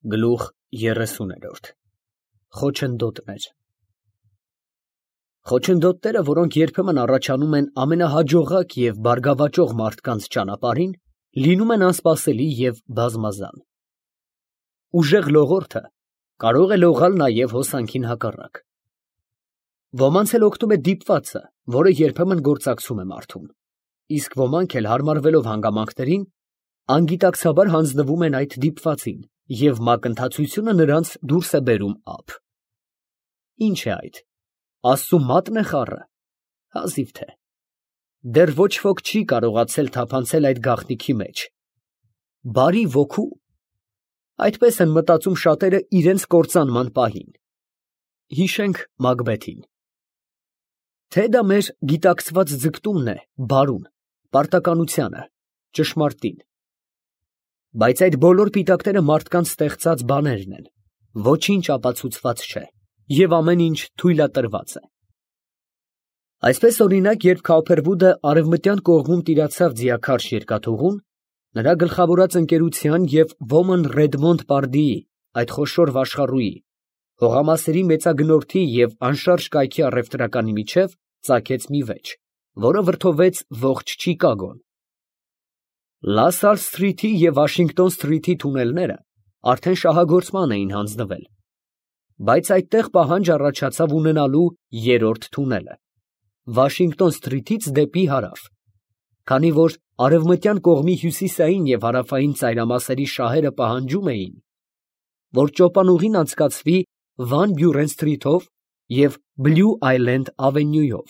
Գլուխ 30-րդ Խոչընդոտներ Խոչընդոտները, որոնք երբեմն առաջանում են ամենահաջողակ և բարգավաճող մարդկանց ճանապարհին, լինում են անսպասելի և բազմազան։ Ուժեղ լողորդը կարող է լողալ նաև հոսանքին հակառակ։ Ոմանց էլ օգնում է դիպվածը, որը երբեմն գործակցում է մարդուն, իսկ ոմանք էլ հարմարվելով հանգամանքներին, անգիտակցաբար հանձնվում են այդ դիպվածին, և մակընթացությունը նրանց դուրս է բերում ափ։ Ի՞նչ է այդ, Աստծու մա՞տն է խառը, հազիվ թե։ Դեռ ոչ ոք չի կարողացել թափանցել այդ գաղտնիքի մեջ։ Բարի ոգու, այդպես են մտածում շատերը իրենց կործանման պահին։ Հիշենք Մակբեթին։ Թե դա մեր գիտակցված ձգտումն է բարուն, պարտականությանը, ճշմարտին։ Բայց այդ բոլոր պիտակները մարդկանց ստեղծած բաներն են, ոչինչ ապացուցված չէ, և ամեն ինչ թույլատրված է։ Այսպես օրինակ, երբ Քավփերվուդը արևմտյան կողմում տիրացավ ձիաքարշ երկաթուղուն, նրա գլխավորած ընկերության և Ոմն Ռեդմոնդ Պարդիի, այդ խոշոր վաշխառուի, հողամասերի մեծագնորդի և անշարժ կայքի առևտրականի միջև ծագեց մի վեճ, որը վրդովվեց ողջ Չիկագոն։ Լա Սալ Սթրիթի և Վաշինգտոն Սթրիթի թունելները արդեն շահագործման էին հանձնվել, բայց այդտեղ պահանջ առաջացավ ունենալու երրորդ թունելը՝ Վաշինգտոն Սթրիթից դեպի հարավ, քանի որ արևմտյան կողմի հյուսիսային և հարավային ծայրամասերի շահերը պահանջում էին, որ ճոպանուղին անցկացվի Վան Բյուրեն Սթրիթով և Բլյու Այլենդ Ավենյուով։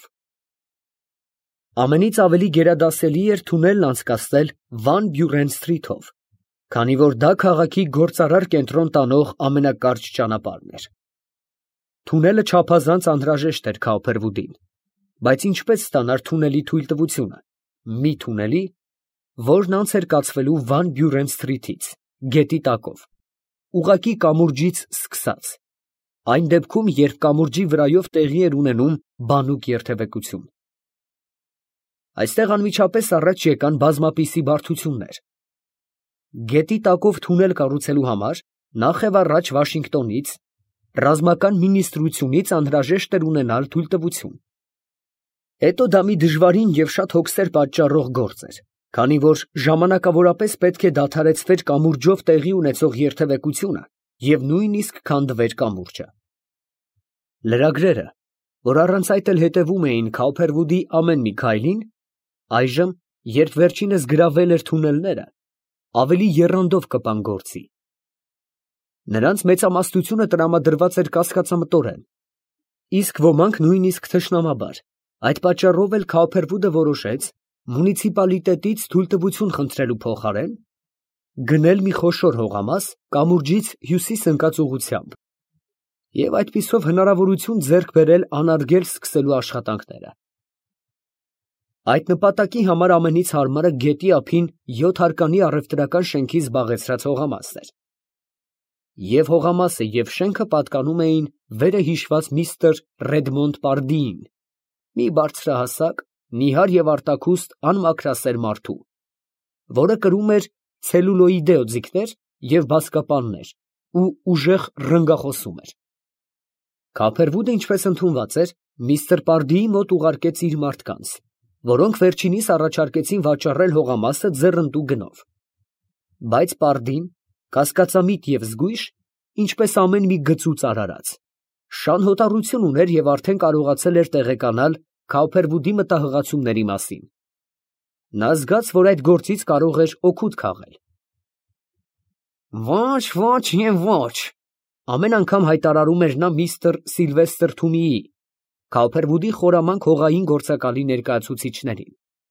Ամենից ավելի գերադասելի էր թունելն անցկացնել Վան Բյուրեն Սթրիթով, քանի որ դա քաղաքի գործարար կենտրոն տանող ամենակարճ ճանապարհն էր։ Թունելը չափազանց անհրաժեշտ էր Քավփերվուդին, բայց ինչպես ստանար թունելի թույլտվությունը, մի թունելի, որն անց էր կացվելու Վան Բյուրեն Սթրիթից, գետի տակով, ուղղակի կամուրջից սկսած, այն դեպքում, երբ կամուրջի վրայով տեղի էր ունենում բանուկ երթևեկություն։ Այստեղ անմիջապես առաջ եկան բազմապիսի բարդություններ։ Գետի տակով թունել կառուցելու համար նախ և առաջ Վաշինգտոնից, ռազմական մինիստրությունից անհրաժեշտ էր ունենալ թույլտվություն։ Հետո դա մի դժվարին և շատ հոգսեր պատճառող գործ էր, քանի որ ժամանակավորապես պետք է դադարեցվեր կամուրջով տեղի ունեցող երթևեկությունը և նույնիսկ քանդվեր կամուրջը։ Լրագրերը, որ առանց այդ էլ հետևում էին Քավփերվուդի ամեն մի քայլին, այժմ, երբ վերջինս գրավել էր թունելները, ավելի եռանդով կպան գործի։ Նրանց մեծամասնությունը տրամադրված էր կասկածամտորեն, իսկ ոմանք նույնիսկ թշնամաբար։ Այդ պատճառով էլ Քավփերվուդը որոշեց մունիցիպալիտետից թույլտվություն խնդրելու փոխարեն գնել մի խոշոր հողամաս կամուրջից հյուսիս ընկած ուղղությամբ և այդպիսով հնարավորություն ձեռք բերել անարգել սկսելու աշխատանքները։ Այդ նպատակի համար ամենից հարմարը գետի ափին 7 հարկանի առևտրական շենքի զբաղեցրած հողամասն էր։ Եվ հողամասը և շենքը պատկանում էին վերը հիշված միստր Ռեդմոնդ Պարդիին, մի բարձրահասակ, նիհար և արտաքուստ անմաքրասեր մարդու, որը կրում էր ցելուլոիդե օձիքներ և բազկապաններ ու ուժեղ ռնգախոսում էր։ Քավփերվուդը, ինչպես ընդունված էր, միստր Պարդիի մոտ ուղարկեց իր մարդկանց, որոնք վերջինիս առաջարկեցին վաճառել հողամասը ձեռնտու գնով։ Բայց Պարդին, կասկածամիտ և զգույշ, ինչպես ամեն մի գծուծ արարած, շանհոտառություն ուներ և արդեն կարողացել էր տեղեկանալ Քավփերվուդի մտահղացումների մասին։ Նա զգաց, որ այդ գործից կարող էր օգուտ քաղել։ «Ոչ, ոչ և ոչ», ամեն անգամ հայտարարում էր նա միստր Սիլվեստր Թումիի, Քավփերվուդի խորամանկ հողային գործակալի ներկայացուցիչներին։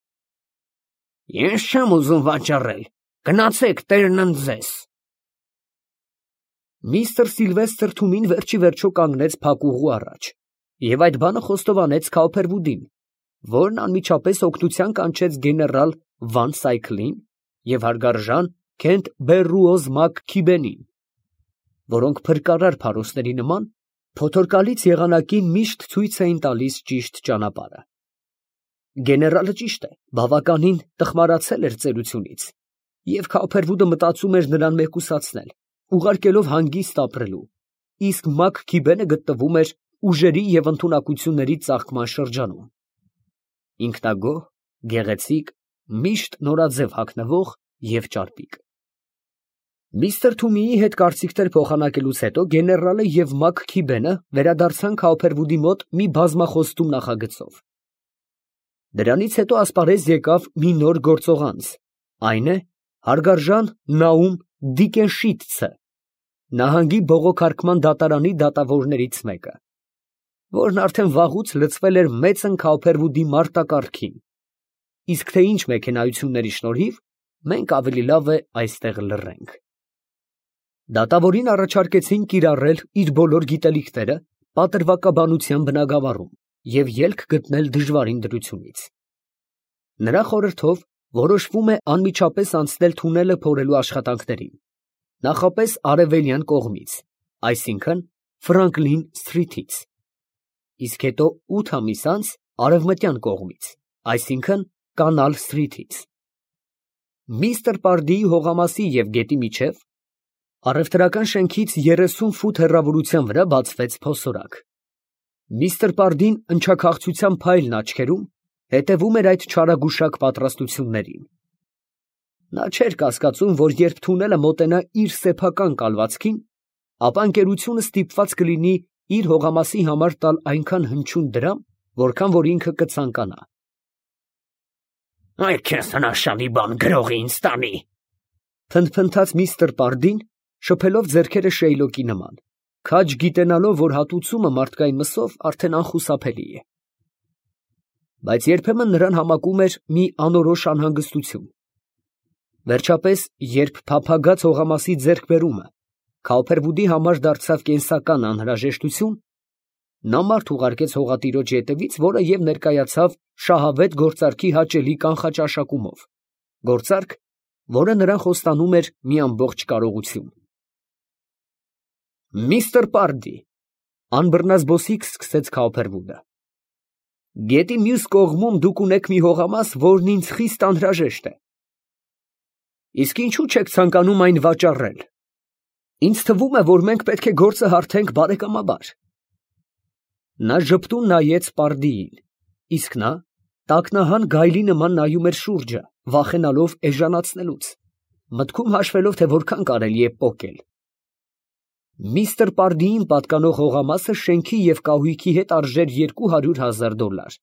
«Ես չեմ ուզում վաճառել, գնացեք, տերն ընդ ձեզ»։ Միստր Սիլվեստր Թումին վերջիվերջո կանգնեց փակուղու առաջ և այդ բանը խոստովանեց Քավփերվուդին, որն անմիջապես օգնության կանչեց գեներալ Վան Սայքլին և հարգարժան Քենթ Բեռուոզ Մակ Քիբենին, որոնք փրկարար փարոսների նման փոթորկալից եղանակին միշտ ցույց էին տալիս ճիշտ ճանապարհը։ Գեներալը, ճիշտ է, բավականին տխմարացել էր ծերությունից, և Քավփերվուդը մտածում էր նրան մեկուսացնել, ուղարկելով հանգիստ ապրելու, իսկ Մակ Քիբենը գտնվում էր ուժերի և ընդունակությունների ծաղկման շրջանում։ Ինքնագոհ, գեղեցիկ, միշտ նորաձև հագնվող և ճարպիկ։ Միսթր Թումիի հետ կարծիքներ փոխանակելուց հետո գեներալը և Մակ Քիբենը վերադարձան Քաուփերվուդի մոտ մի բազմախոստում նախագծով։ Դրանից հետո ասպարեզ եկավ մի նոր գործողանց, այն է հարգարժան Նաում Դիկենշիթցը, նահանգի բողոքարկման դատարանի դատավորներից մեկը, որն արդեն վաղուց լցվել էր մեծն Քաուփերվուդի մարտակառքին, իսկ թե ինչ մեքենայությունների շնորհիվ, մենք ավելի լավ է այստեղ լռենք։ Դատավորին առաջարկեցին կիրառել իր բոլոր գիտելիքները պատրվակաբանության բնագավառում և ելք գտնել դժվարին դրությունից։ Նրա խորհրդով որոշվում է անմիջապես անցնել թունելը փորելու աշխատանքներին, նախապես արևելյան կողմից, այսինքն Ֆրանկլին Սթրիթից, իսկ հետո 8 ամիս անց արևմտյան կողմից, այսինքն Կանալ Սթրիթից։ Միսթր Պարդիի հողամասի և գետի միջև առևտրական շենքից 30 ֆուտ հեռավորության վրա բացվեց փոսորակ։ Միսթր Պարդին ընչաքաղցության փայլն աչքերում հետևում էր այդ չարագուշակ պատրաստություններին։ Նա չէր կասկածում, որ երբ թունելը մոտենա իր սեփական կալվածքին, ապա ընկերությունը ստիպված կլինի իր հողամասի համար տալ այնքան հնչյուն դրամ, որքան որ ինքը կցանկանա։ «Այ քեզ հրաշալի բան գրողի ինձ տանի», փնթփնթաց միսթր Պարդին, շփելով ձեռքերը Շեյլոկի նման, քաջ գիտենալով, որ հատուցումը մարդկային մսով արդեն անխուսափելի է։ Բայց երբեմն նրան համակում էր մի անորոշ անհանգստություն։ Վերջապես, երբ փափագած հողամասի ձեռքբերումը Քաուփերվուդի համար դարձավ կենսական անհրաժեշտություն, նա մարդ ուղարկեց հողատիրոջ ետևից, որը և ներկայացավ շահավետ գործարքի հաճելի կանխաճաշակումով, գործարք, որը նրան խոստանում էր մի ամբողջ կարողություն։ «Միսթր Պարդի», անբռնազբոսիկ սկսեց Քաուփերվուդը, գետի մյուս կողմում դուք ունեք մի հողամաս, որն ինձ խիստ անհրաժեշտ է։ Իսկ ինչու չեք ցանկանում այն վաճառել։ Ինձ թվում է, որ մենք պետք է գործը հարթենք բարեկամաբար։ Նա ժպտուն նայեց Պարդիին, իսկ նա տակնահան գայլի նման նայում էր շուրջը, վախենալով էժանացնելուց, մտքում հաշվելով, թե որքան կարելի է պոկել։ Միսթր Պարդիին պատկանող հողամասը շենքի և կահույքի հետ արժեր $200,000։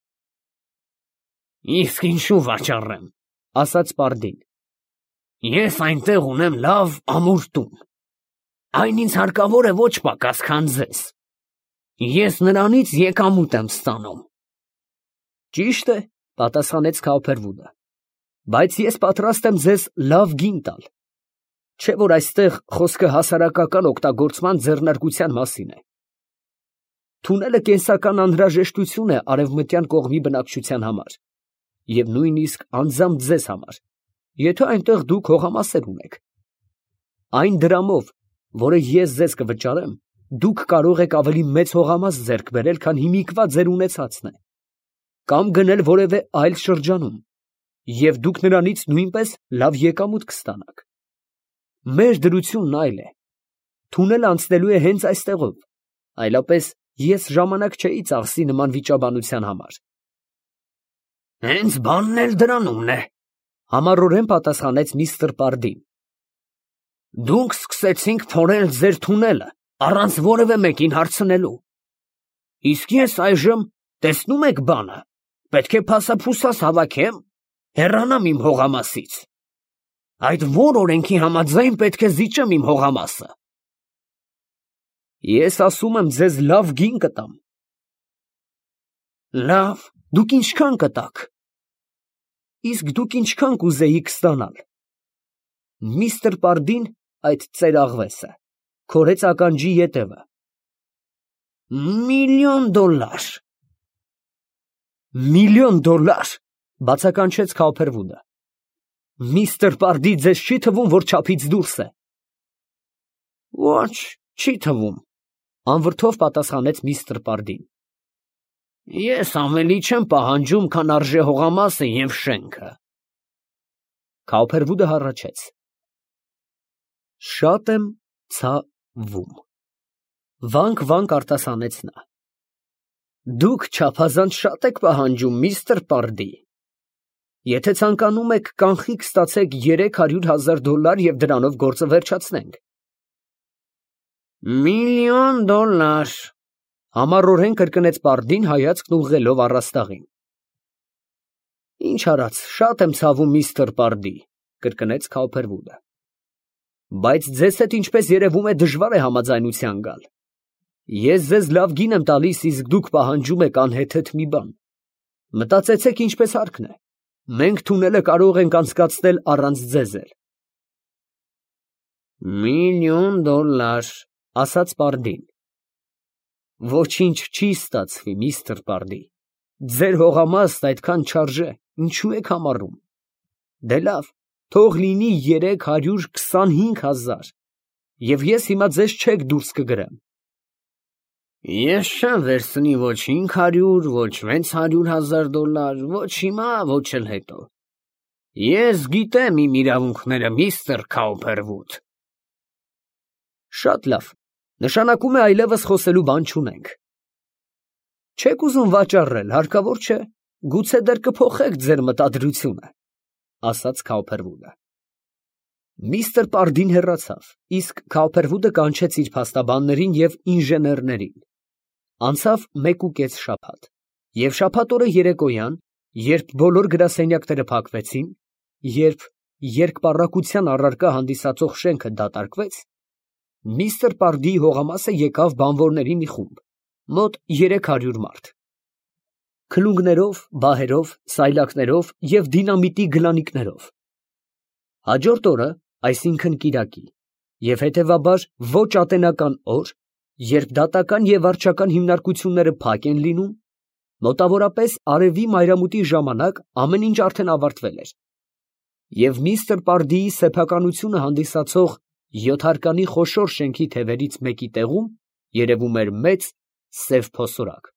Իսկ ինչու վաճառեմ, ասաց Պարդին։ Ես այնտեղ ունեմ լավ ամուր տուն։ Այն ինձ հարկավոր է ոչ պակաս, քան ձեզ։ Ես նրանից եկամուտ եմ ստանում։ Ճիշտ է, պատասխանեց Քաուփերվուդը, բայց ես պատրաստ եմ ձեզ լավ գին տալ։ Չէ՞ որ այստեղ խոսքը հասարակական օգտագործման ձեռնարկության մասին է։ Թունելը կենսական անհրաժեշտություն է արևմտյան կողմի բնակչության համար և նույնիսկ անձամբ ձեզ համար, եթե այնտեղ դուք հողամասեր ունեք։ Այն դրամով, որը ես ձեզ կվճարեմ, դուք կարող եք ավելի մեծ հողամաս ձեռք բերել, քան հիմիկվա ձեր ունեցածն է, կամ գնել որևէ այլ շրջանում, և դուք նրանից նույնպես լավ եկամուտ կստանաք։ Մեր դրությունն այլ է։ Թունելը անցնելու է հենց այստեղով, այլապես ես ժամանակ չէի ծախսի նման վիճաբանության համար։ Հենց բանն էլ դրանումն է, համառորեն պատասխանեց միսթր Պարդին։ Դուք սկսեցիք փորել ձեր թունելը, առանց որևէ մեկին հարցնելու։ Իսկ ես այժմ, տեսնում եք բանը, պետք է փասափուսաս հավաքեմ, հեռանամ իմ հողամասից։ Այդ որ օրենքի համաձայն պետք է զիջեմ իմ հողամասը։ Ես ասում եմ ձեզ լավ գին կտամ։ Լավ, դուք ինչքան կտաք։ Իսկ դուք ինչքան կուզեիք ստանալ։ Միսթր Պարդին, այդ ծերաղվեսը, քորեց ականջի ետևը։ $1,000,000։ $1,000,000, բացականչեց Քաուփերվուդը։ Միսթր Պարդի, ձեզ չի թվում, որ չափից դուրս է։ Ոչ, չի թվում, անվրդով պատասխանեց միսթր Պարդին։ Ես ավելի չեմ պահանջում, քան արժե հողամասը և շենքը։ Քաուփերվուդը հառաչեց։ Շատ եմ ցավում։ Վանք արտասանեց նա։ Դուք չափազանց շատ եք պահանջում, միստր Պարդի։ Եթե ցանկանում եք, կանխիկ ստացեք $300,000 և դրանով գործը վերջացնենք։ $1,000,000, համառորեն կրկնեց Պարդին, հայացքն ուղղելով առաստաղին։ Ինչ արած, շատ եմ ցավում, միստր Պարդի, կրկնեց Քաուփերվուդը։ Բայց ձեզ հետ, ինչպես երևում է, դժվար է համաձայնության գալ։ Ես ձեզ լավ գին եմ տալիս, իսկ դուք պահանջում եք անհեթեթ մի բան։ Մտածեցեք ինչպես հարկն է։ Մենք թունելը կարող ենք անցկացնել առանց ձեզ էլ։ $1,000,000, ասաց Պարդին։ Ոչինչ չի ստացվի, միստր Պարդի։ Ձեր հողամաստ այդքան չարժե, ինչու եք համառում։ Դե լավ, թող լինի 325,000, և ես հիմա ձեզ չեք դուրս կգրեմ։ Ես չեմ վերցնի ոչ 500, ոչ 600,000 $, ոչ հիմա, ոչ էլ հետո։ Ես գիտեմ իմ իրավունքները, միստր Քաուփերվուդ։ Շատ լավ, նշանակում է այլևս խոսելու բան չունենք։ Չեք ուզում վաճառել, հարկավոր չէ, գուցե դեռ կփոխեք ձեր մտադրությունը, ասաց Քաուփերվուդը։ Միստր Պարդին հեռացավ, իսկ Քաուփերվուդը կանչեց իր փաստաբաններին և ինժեներներին։ Անցավ 1 շաբաթ, և շաբաթ օրը երեկոյան, երբ բոլոր գրասենյակները փակվեցին, երբ երկպառակության առարկա հանդիսացող շենքը դատարկվեց, միստր Պարդիի հողամասը եկավ բանվորների մի խումբ, մոտ 300 մարդ։ Քլունգներով, բահերով, սայլակներով և դինամիտի գլանիկներով։ Հաջորդ օրը, այսինքն կիրակի, և հետևաբար ոչ ատենական օր, երբ դատական և վարչական հիմնարկությունները փակ են լինում, մոտավորապես արևի մայրամուտի ժամանակ ամեն ինչ արդեն ավարտվել էր, և միստր Պարդիի սեփականությունը հանդիսացող 7 հարկանի խոշոր շենքի թևերից մեկի տեղում երևում էր մեծ սև փոսորակ։